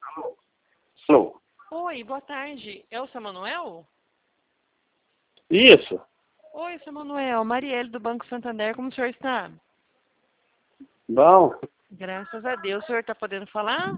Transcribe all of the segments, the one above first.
Alô? Oi, boa tarde. É o seu Manuel? Isso. Oi, seu Manuel. Marielle do Banco Santander, como o senhor está? Bom. Graças a Deus. O senhor está podendo falar?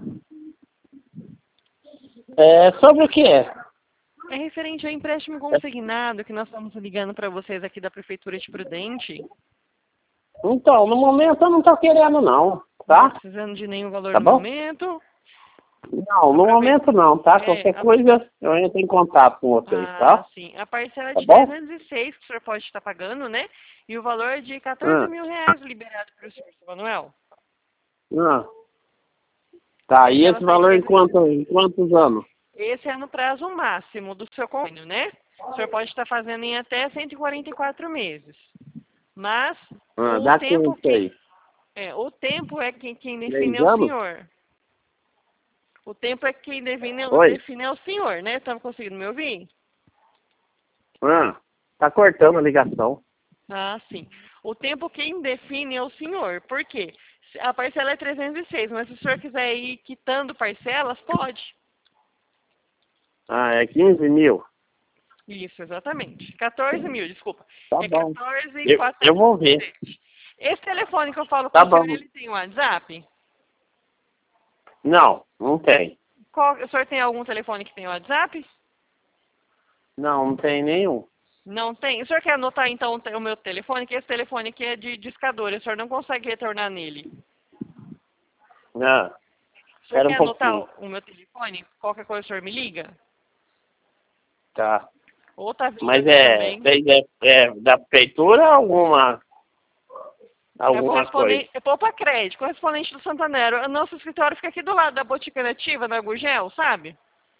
Sobre o que é? É referente ao empréstimo consignado que nós estamos ligando para vocês aqui da Prefeitura de Prudente. Então, no momento eu não tô querendo não, Não está tá? precisando de nenhum valor Tá no bom? momento. Não, no momento não, tá? É, Qualquer coisa eu entro em contato com vocês, tá? sim. A parcela é Tá de bom? 306 que o senhor pode estar pagando, né? E o valor é de 14 Ah, mil reais liberado para o senhor, seu Manuel. ah. Tá, e Parcela esse valor em quantos anos? Esse é no prazo máximo do seu convênio, né? O senhor pode estar fazendo em até 144 meses. Mas Dá quanto aí? o tempo é quem define 3 é o anos? senhor. O tempo é quem Oi? define é o senhor, né? Estão conseguindo me ouvir? Tá cortando a ligação. Ah, sim. O tempo quem define é o senhor. Por quê? A parcela é 306, mas se o senhor quiser ir quitando parcelas, pode. É 15 mil? Isso, exatamente. 14 mil, desculpa. Tá É bom. 14,4. Eu vou ver. Esse telefone que eu falo com Tá o senhor, bom. ele tem WhatsApp? Não, não tem. O senhor tem algum telefone que tem WhatsApp? Não, não tem nenhum. Não tem? O senhor quer anotar então o meu telefone? Que esse telefone aqui é de discador, o senhor não consegue retornar nele. Ah, O senhor espera quer um anotar pouquinho. o meu telefone? Qualquer coisa o senhor me liga? Tá. Ou tá vindo Mas aqui também. é da prefeitura ou É alguma coisa? correspondente, é Poupa Crédito, correspondente do Santander. O nosso escritório fica aqui do lado da Botica Nativa, na Gurgel, sabe?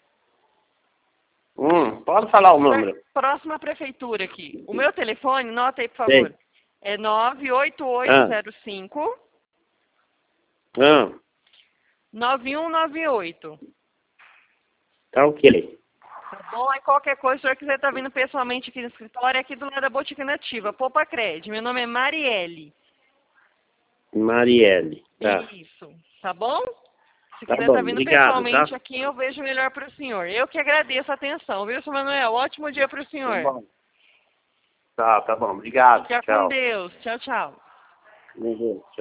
Pode falar o número. Próxima prefeitura aqui. O meu telefone, nota aí, por favor. Sei. É Ah, 98805 ah, 9198. tá ok. Tá bom? Aí qualquer coisa, se o senhor quiser estar vindo pessoalmente aqui no escritório, é aqui do lado da Botica Nativa, Poupa Crédito. Meu nome é Marielle. Marielle. Tá. Isso. Tá bom? Se Tá quiser bom, estar vindo obrigado, tá? pessoalmente aqui, eu vejo melhor para o senhor. Eu que agradeço a atenção, viu, seu Manuel? Ótimo dia para o Tá senhor. bom. Tá bom. Obrigado. Fica com Tchau. Deus. Tchau, tchau. Uhum.